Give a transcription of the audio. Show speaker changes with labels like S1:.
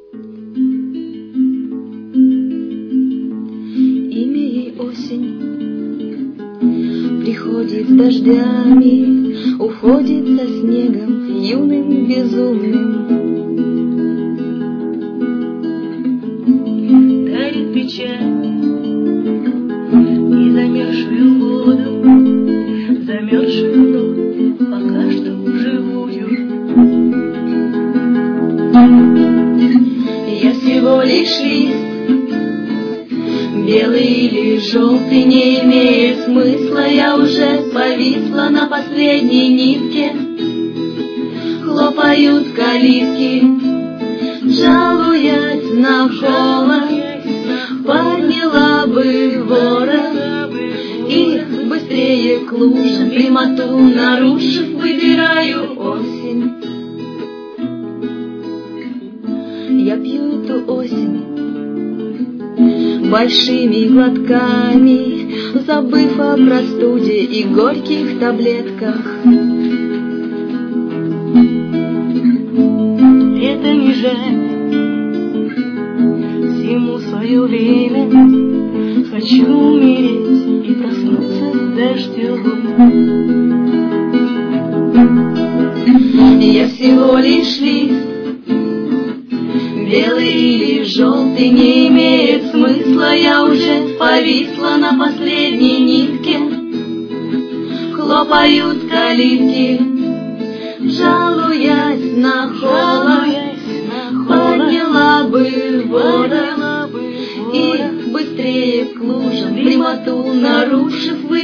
S1: Имя ей осень, приходит с дождями, уходит со снегом юным безумным.
S2: Дарит печаль и замерзшую воду, замерзшую, но пока что живую.
S1: Я всего лишь лист, белый или желтый не имеет смысла. Я уже повисла на последней нитке, хлопают калитки, жалуясь на холод. Подняла бы ворот и быстрее к лужам, прямоту нарушив, выбираю осень. Я пью эту осень большими глотками, забыв о простуде и горьких таблетках.
S2: Это не жаль, всему свое время. Хочу умереть и проснуться дождем.
S1: Я всего лишь лист, белый или желтый не имеет смысла. Я уже повисла на последней нитке, хлопают калитки, жалуясь на холод. Подняла бы ворот и быстрее к лужам, прямоту нарушив,